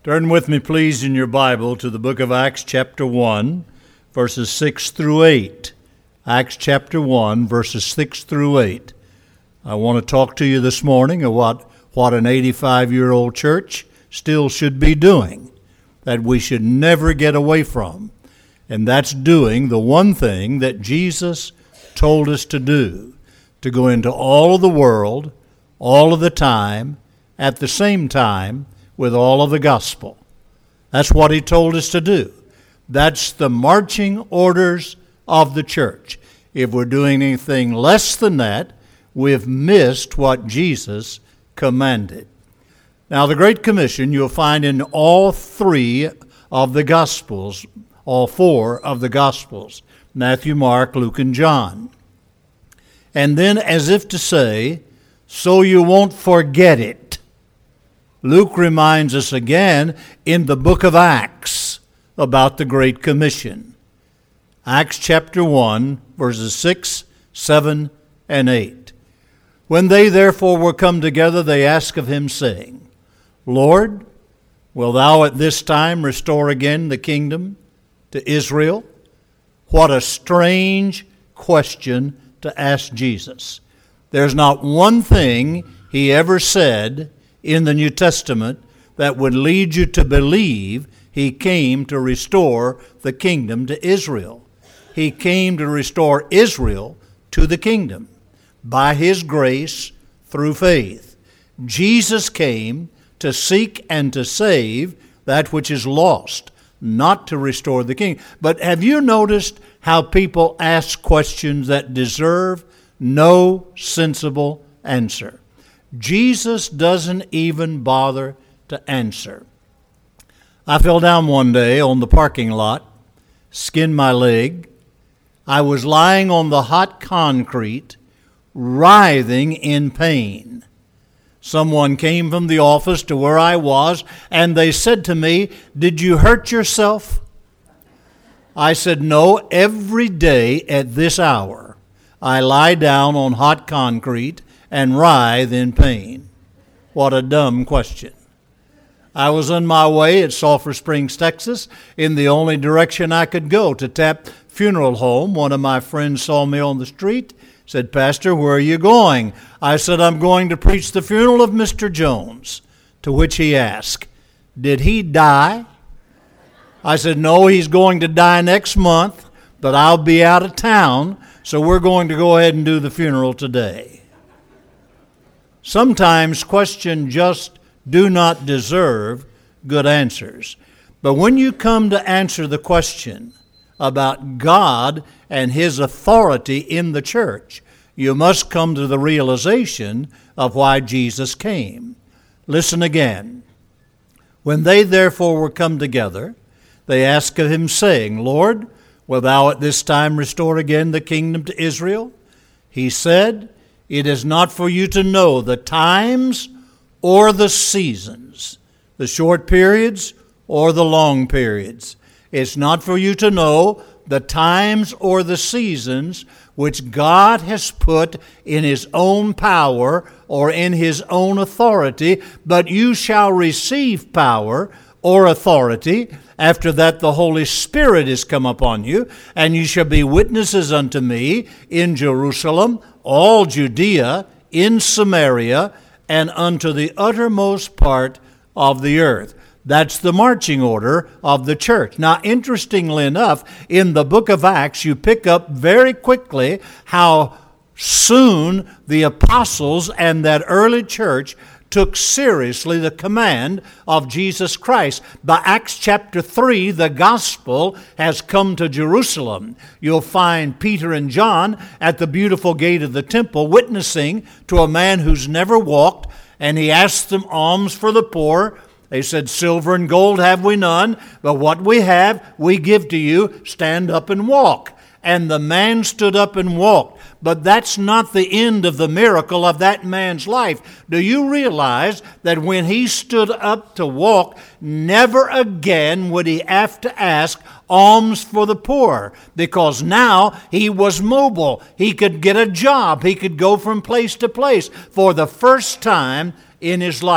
Turn with me, please, in your Bible to the book of Acts chapter 1, verses 6 through 8. Acts chapter 1, verses 6 through 8. I want to talk to you this morning about what an 85-year-old church still should be doing, that we should never get away from. And that's doing the one thing that Jesus told us to do, to go into all of the world, all of the time, at the same time, with all of the gospel. That's what he told us to do. That's the marching orders of the church. If we're doing anything less than that, we've missed what Jesus commanded. Now, the Great Commission you'll find in all three of the Gospels, all four of the Gospels, Matthew, Mark, Luke, and John. And then, as if to say, so you won't forget it, Luke reminds us again in the book of Acts about the Great Commission. Acts chapter 1, verses 6, 7, and 8. When they therefore were come together, they asked of him, saying, Lord, wilt thou at this time restore again the kingdom to Israel? What a strange question to ask Jesus. There's not one thing he ever said in the New Testament that would lead you to believe he came to restore the kingdom to Israel. He came to restore Israel to the kingdom by his grace through faith. Jesus came to seek and to save that which is lost, not to restore the kingdom. But have you noticed how people ask questions that deserve no sensible answer? Jesus doesn't even bother to answer. I fell down one day on the parking lot, skinned my leg. I was lying on the hot concrete, writhing in pain. Someone came from the office to where I was, and they said to me, "Did you hurt yourself?" I said, "No, every day at this hour, I lie down on hot concrete and writhe in pain." What a dumb question. I was on my way at Sulphur Springs, Texas, in the only direction I could go, to Tap Funeral Home. One of my friends saw me on the street, said, "Pastor, where are you going?" I said, "I'm going to preach the funeral of Mr. Jones." To which he asked, "Did he die?" I said, "No, he's going to die next month, but I'll be out of town, so we're going to go ahead and do the funeral today." Sometimes questions just do not deserve good answers. But when you come to answer the question about God and his authority in the church, you must come to the realization of why Jesus came. Listen again. When they therefore were come together, they asked of him, saying, Lord, wilt thou at this time restore again the kingdom to Israel? He said, It is not for you to know the times or the seasons, the short periods or the long periods. It's not for you to know the times or the seasons which God has put in his own power or in his own authority, but you shall receive power or authority. After that, the Holy Spirit is come upon you, and you shall be witnesses unto me in Jerusalem, all Judea, in Samaria, and unto the uttermost part of the earth. That's the marching order of the church. Now, interestingly enough, in the book of Acts, you pick up very quickly how soon the apostles and that early church took seriously the command of Jesus Christ. By Acts chapter 3, the gospel has come to Jerusalem. You'll find Peter and John at the beautiful gate of the temple witnessing to a man who's never walked, and he asked them alms for the poor. They said, "Silver and gold have we none, but what we have we give to you. Stand up and walk." And the man stood up and walked. But that's not the end of the miracle of that man's life. Do you realize that when he stood up to walk, never again would he have to ask alms for the poor? Because now he was mobile. He could get a job. He could go from place to place for the first time in his life.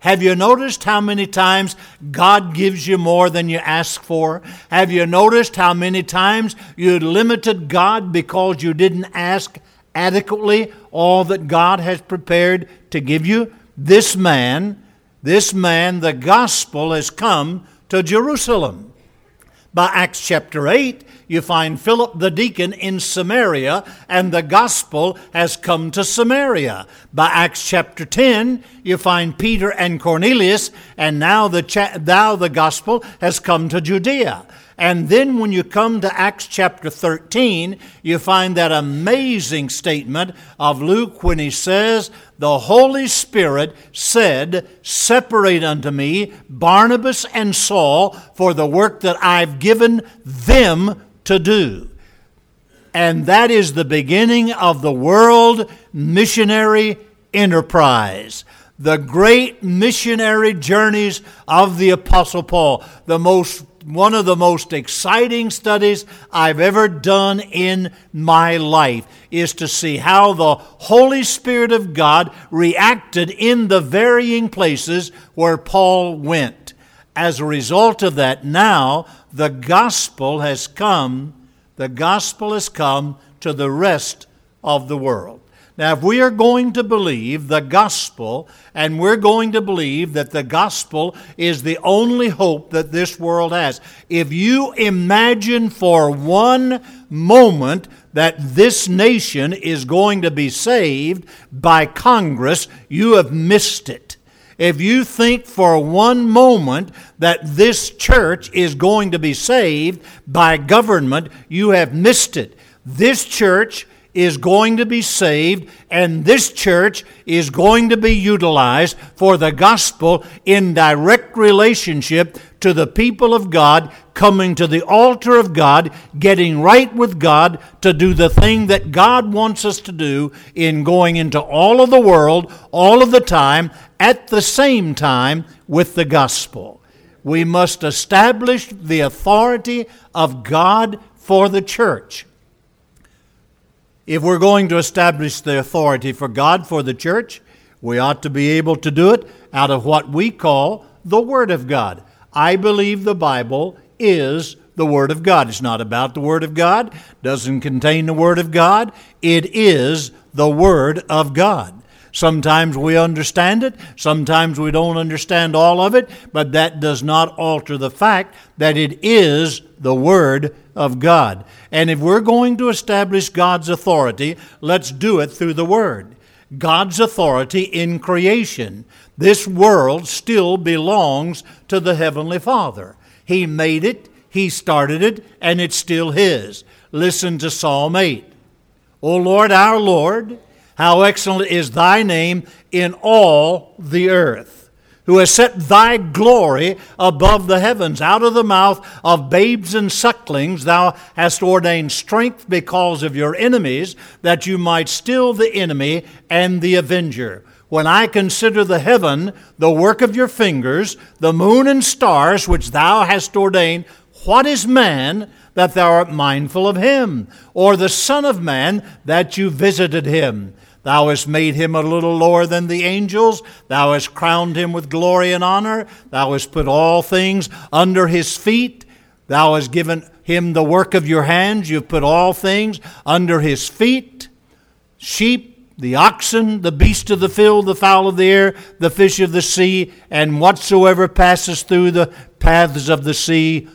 Have you noticed how many times God gives you more than you ask for? Have you noticed how many times you limited God because you didn't ask adequately all that God has prepared to give you? This man, the gospel has come to Jerusalem. By Acts chapter 8, you find Philip the deacon in Samaria, and the gospel has come to Samaria. By Acts chapter 10, you find Peter and Cornelius, and now the gospel has come to Judea. And then when you come to Acts chapter 13, you find that amazing statement of Luke when he says, the Holy Spirit said, separate unto me Barnabas and Saul for the work that I've given them to do. And that is the beginning of the world missionary enterprise. The great missionary journeys of the Apostle Paul. One of the most exciting studies I've ever done in my life is to see how the Holy Spirit of God reacted in the varying places where Paul went. As a result of that, now the gospel has come to the rest of the world. Now, if we are going to believe the gospel, and we're going to believe that the gospel is the only hope that this world has, if you imagine for one moment that this nation is going to be saved by Congress, you have missed it. If you think for one moment that this church is going to be saved by government, you have missed it. This church is going to be saved, and this church is going to be utilized for the gospel in direct relationship to the people of God, coming to the altar of God, getting right with God to do the thing that God wants us to do in going into all of the world, all of the time, at the same time with the gospel. We must establish the authority of God for the church. If we're going to establish the authority for God for the church, we ought to be able to do it out of what we call the Word of God. I believe the Bible is the Word of God. It's not about the Word of God, doesn't contain the Word of God. It is the Word of God. Sometimes we understand it, sometimes we don't understand all of it, but that does not alter the fact that it is the Word of God. And if we're going to establish God's authority, let's do it through the Word. God's authority in creation. This world still belongs to the Heavenly Father. He made it, He started it, and it's still His. Listen to Psalm 8. O Lord, our Lord, how excellent is Thy name in all the earth, who has set Thy glory above the heavens. Out of the mouth of babes and sucklings Thou hast ordained strength because of your enemies, that you might still the enemy and the avenger. When I consider the heaven, the work of your fingers, the moon and stars which Thou hast ordained, what is man that Thou art mindful of him, or the Son of Man that you visited him? Thou hast made him a little lower than the angels. Thou hast crowned him with glory and honor. Thou hast put all things under his feet. Thou hast given him the work of your hands. You've put all things under his feet. Sheep, the oxen, the beast of the field, the fowl of the air, the fish of the sea, and whatsoever passes through the paths of the sea.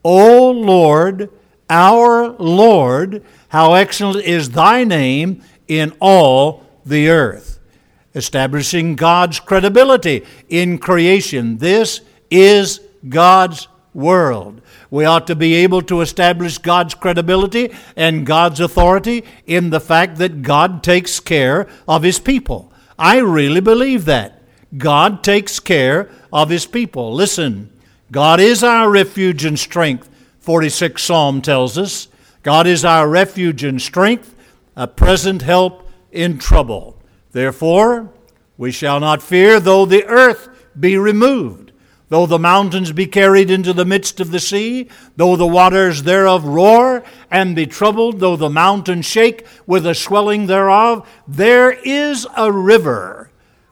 O Lord, our Lord, how excellent is Thy name in all the earth. Establishing God's credibility in creation. This is God's world. We ought to be able to establish God's credibility and God's authority in the fact that God takes care of His people. I really believe that. God takes care of His people. Listen, God is our refuge and strength, 46th Psalm tells us. God is our refuge and strength, a present help in trouble. Therefore, we shall not fear, though the earth be removed, though the mountains be carried into the midst of the sea, though the waters thereof roar and be troubled, though the mountains shake with the swelling thereof. There is a river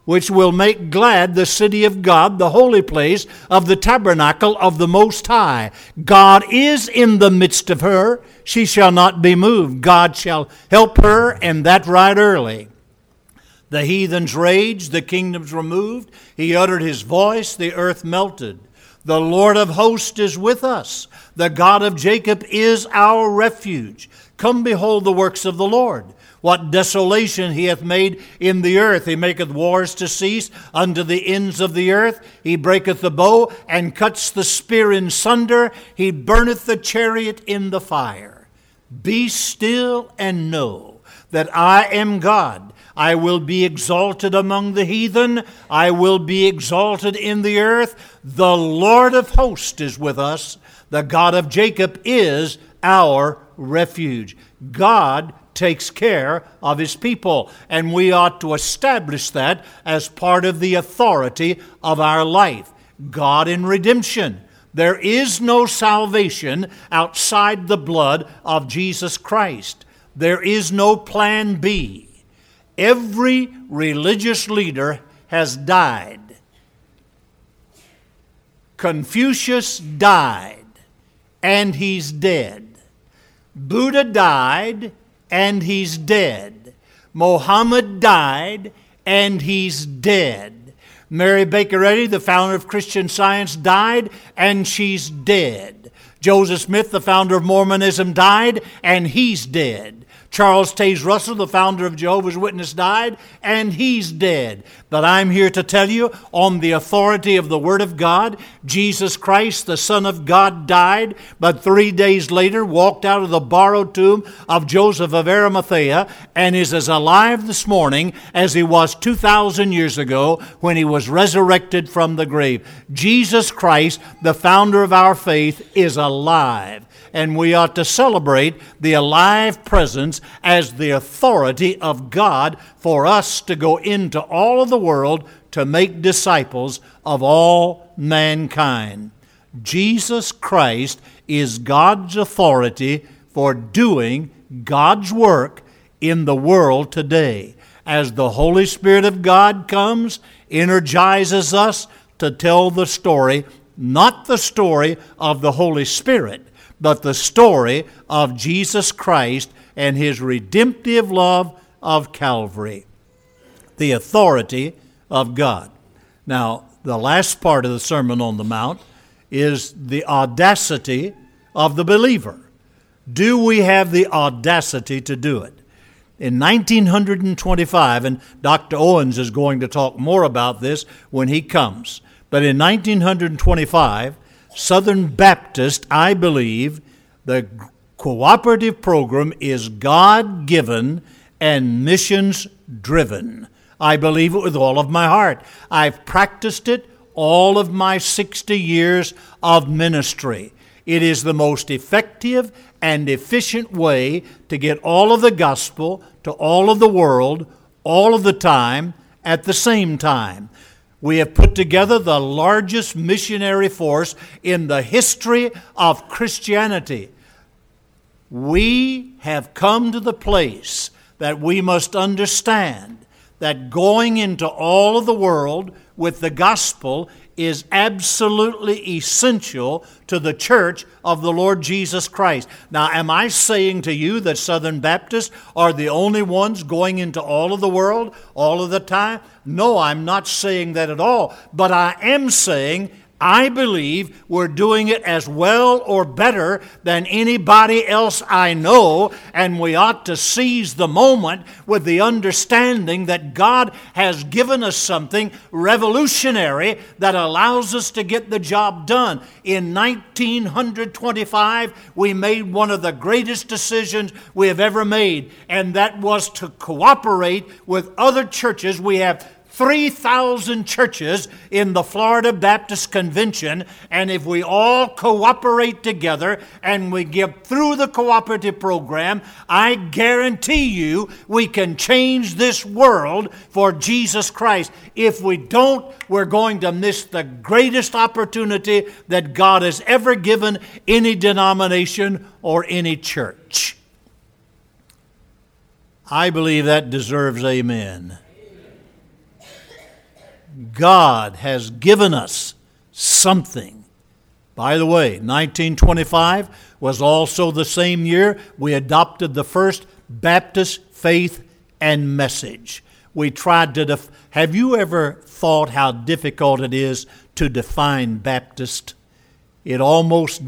which will make glad the city of God, the holy place of the tabernacle of the Most High. God is in the midst of her. She shall not be moved. God shall help her, and that right early. The heathens raged, the kingdoms were moved. He uttered his voice, the earth melted. The Lord of hosts is with us. The God of Jacob is our refuge. Come behold the works of the Lord. What desolation he hath made in the earth. He maketh wars to cease unto the ends of the earth. He breaketh the bow and cuts the spear in sunder. He burneth the chariot in the fire. Be still and know that I am God. I will be exalted among the heathen. I will be exalted in the earth. The Lord of hosts is with us. The God of Jacob is our refuge. God takes care of his people, and we ought to establish that as part of the authority of our life. God in redemption. There is no salvation outside the blood of Jesus Christ. There is no plan B. Every religious leader has died. Confucius died, and he's dead. Buddha died, and he's dead. Mohammed died, and he's dead. Mary Baker Eddy, the founder of Christian Science, died, and she's dead. Joseph Smith, the founder of Mormonism, died, and he's dead. Charles Taze Russell, the founder of Jehovah's Witness, died, and he's dead. But I'm here to tell you, on the authority of the Word of God, Jesus Christ, the Son of God, died, but 3 days later walked out of the borrowed tomb of Joseph of Arimathea and is as alive this morning as he was 2,000 years ago when he was resurrected from the grave. Jesus Christ, the founder of our faith, is alive. And we ought to celebrate the alive presence as the authority of God for us to go into all of the world to make disciples of all mankind. Jesus Christ is God's authority for doing God's work in the world today. As the Holy Spirit of God comes, energizes us to tell the story, not the story of the Holy Spirit, but the story of Jesus Christ and his redemptive love of Calvary. The authority of God. Now, the last part of the Sermon on the Mount is the audacity of the believer. Do we have the audacity to do it? In 1925, and Dr. Owens is going to talk more about this when he comes, but in 1925, Southern Baptist, I believe, the cooperative program is God-given and missions-driven. I believe it with all of my heart. I've practiced it all of my 60 years of ministry. It is the most effective and efficient way to get all of the gospel to all of the world, all of the time, at the same time. We have put together the largest missionary force in the history of Christianity. We have come to the place that we must understand that going into all of the world with the gospel is absolutely essential to the church of the Lord Jesus Christ. Now, am I saying to you that Southern Baptists are the only ones going into all of the world all of the time? No, I'm not saying that at all. But I am saying I believe we're doing it as well or better than anybody else I know, and we ought to seize the moment with the understanding that God has given us something revolutionary that allows us to get the job done. In 1925, we made one of the greatest decisions we have ever made, and that was to cooperate with other churches. We have 3,000 churches in the Florida Baptist Convention, and if we all cooperate together and we get through the cooperative program, I guarantee you we can change this world for Jesus Christ. If we don't, we're going to miss the greatest opportunity that God has ever given any denomination or any church. I believe that deserves amen. God has given us something. By the way, 1925 was also the same year we adopted the first Baptist faith and message. We tried to have you ever thought how difficult it is to define Baptist? It almost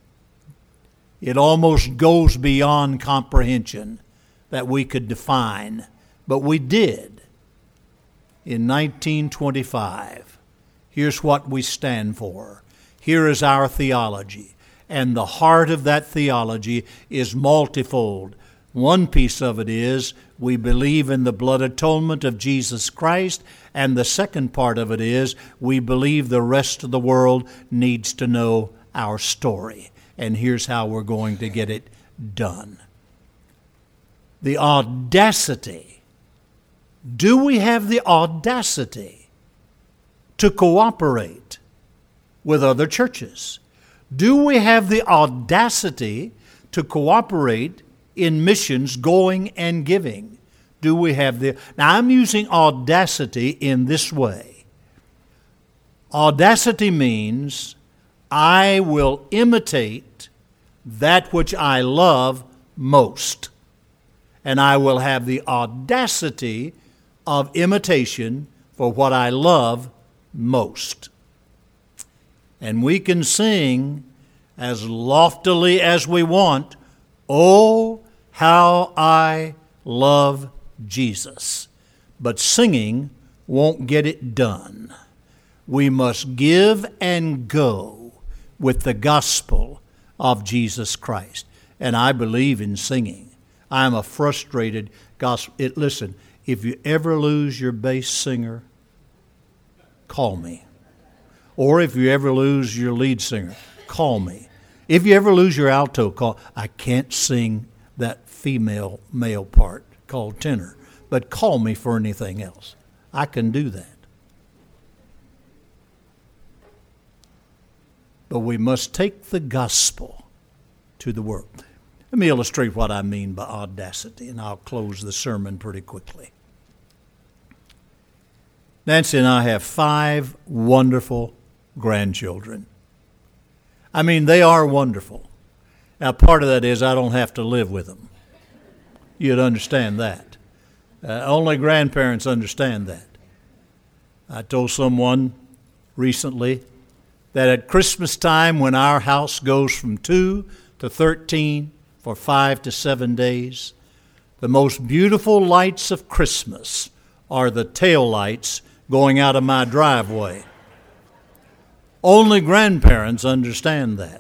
goes beyond comprehension that we could define, but we did in 1925. Here's what we stand for. Here is our theology, and the heart of that theology is multifold. One piece of it is we believe in the blood atonement of Jesus Christ, and the second part of it is we believe the rest of the world needs to know our story. And here's how we're going to get it done. The audacity. Do we have the audacity to cooperate with other churches? Do we have the audacity to cooperate in missions, going and giving? Do we have the... Now, I'm using audacity in this way. Audacity means I will imitate that which I love most. And I will have the audacity of imitation for what I love most. And we can sing as loftily as we want, "Oh, how I love Jesus." But singing won't get it done. We must give and go with the gospel of Jesus Christ. And I believe in singing. I'm a frustrated gospel. Listen, if you ever lose your bass singer, call me. Or if you ever lose your lead singer, call me. If you ever lose your alto, call. I can't sing that male part called tenor, but call me for anything else. I can do that. But we must take the gospel to the world. Let me illustrate what I mean by audacity, and I'll close the sermon pretty quickly. Nancy and I have 5 wonderful grandchildren. I mean, they are wonderful. Now, part of that is I don't have to live with them. You'd understand that. Only grandparents understand that. I told someone recently that at Christmas time, when our house goes from 2 to 13 for 5 to 7 days, the most beautiful lights of Christmas are the tail lights going out of my driveway. Only grandparents understand that.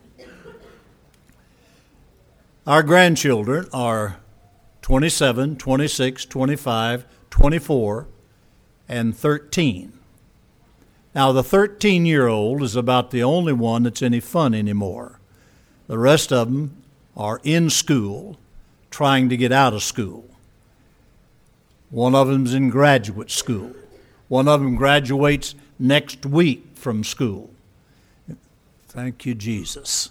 Our grandchildren are 27, 26, 25, 24, and 13. Now, the 13-year-old is about the only one that's any fun anymore. The rest of them are in school, trying to get out of school. One of them's in graduate school. One of them graduates next week from school. Thank you, Jesus.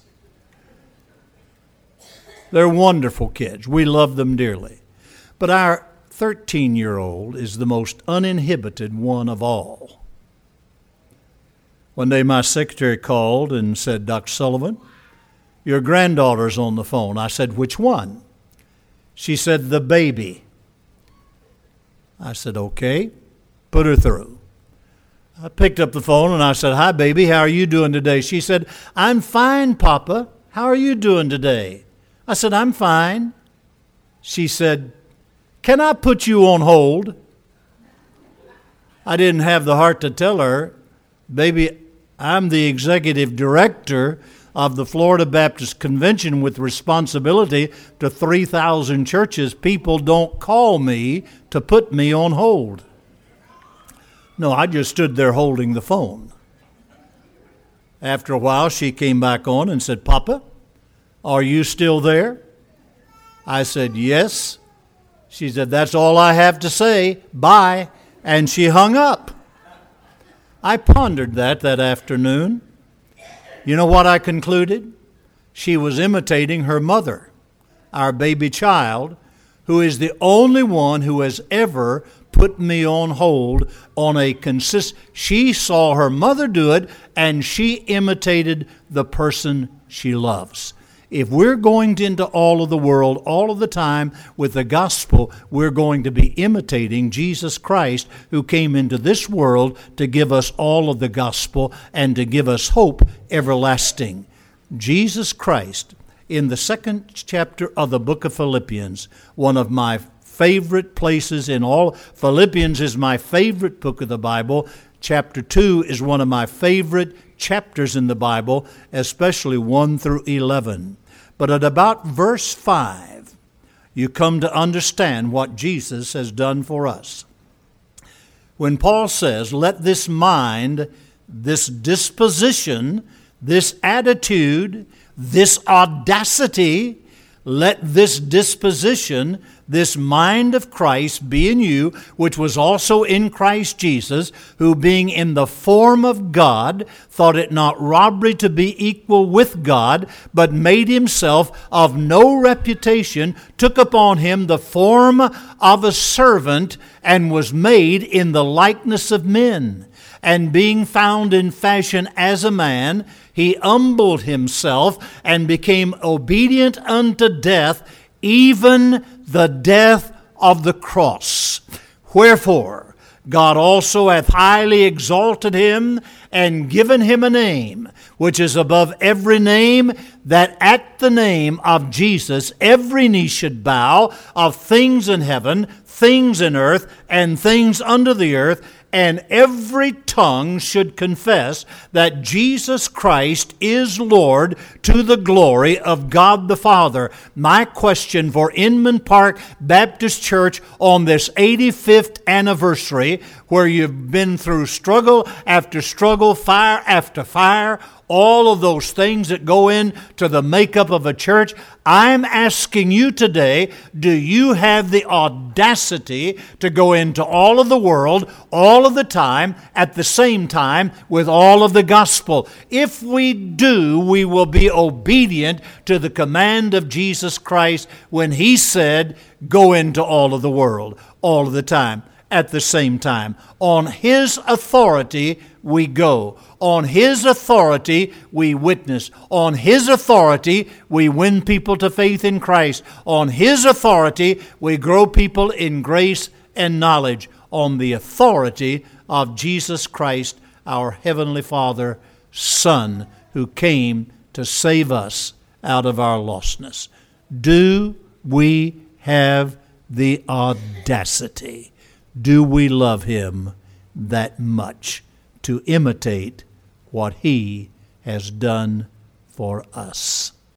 They're wonderful kids. We love them dearly. But our 13-year-old is the most uninhibited one of all. One day my secretary called and said, "Dr. Sullivan, your granddaughter's on the phone." I said, "Which one?" She said, "The baby." I said, "Okay, put her through." I picked up the phone and I said, "Hi, baby, how are you doing today?" She said, "I'm fine, Papa. How are you doing today?" I said, "I'm fine." She said, "Can I put you on hold?" I didn't have the heart to tell her, "Baby, I'm the executive director of the Florida Baptist Convention with responsibility to 3,000 churches. People don't call me to put me on hold." No, I just stood there holding the phone. After a while, she came back on and said, "Papa, are you still there?" I said, "Yes." She said, "That's all I have to say. Bye." And she hung up. I pondered that afternoon. You know what I concluded? She was imitating her mother, our baby child, who is the only one who has ever put me on hold on a she saw her mother do it, and she imitated the person she loves. If we're going into all of the world all of the time with the gospel, we're going to be imitating Jesus Christ, who came into this world to give us all of the gospel and to give us hope everlasting. Jesus Christ, in the 2nd chapter of the book of Philippians, one of my favorite places in all. Philippians is my favorite book of the Bible. Chapter 2 is one of my favorite chapters in the Bible, especially 1 through 11. But at about verse 5, you come to understand what Jesus has done for us. When Paul says, let this mind, this disposition, this attitude, this audacity, let this disposition, this mind of Christ be in you, which was also in Christ Jesus, who being in the form of God, thought it not robbery to be equal with God, but made himself of no reputation, took upon him the form of a servant, and was made in the likeness of men. And being found in fashion as a man, he humbled himself and became obedient unto death, even the death of the cross. Wherefore God also hath highly exalted him and given him a name which is above every name, that at the name of Jesus every knee should bow, of things in heaven, things in earth, and things under the earth, and every tongue should confess that Jesus Christ is Lord, to the glory of God the Father. My question for Inman Park Baptist Church on this 85th anniversary, where you've been through struggle after struggle, fire after fire, all of those things that go into the makeup of a church, I'm asking you today, do you have the audacity to go into all of the world, all of the time, at the same time, with all of the gospel? If we do, we will be obedient to the command of Jesus Christ when he said, go into all of the world, all of the time, at the same time. On his authority we go. On his authority we witness. On his authority we win people to faith in Christ. On his authority we grow people in grace and knowledge. On the authority of Jesus Christ, our Heavenly Father, Son, who came to save us out of our lostness. Do we have the audacity? Do we love him that much to imitate what he has done for us?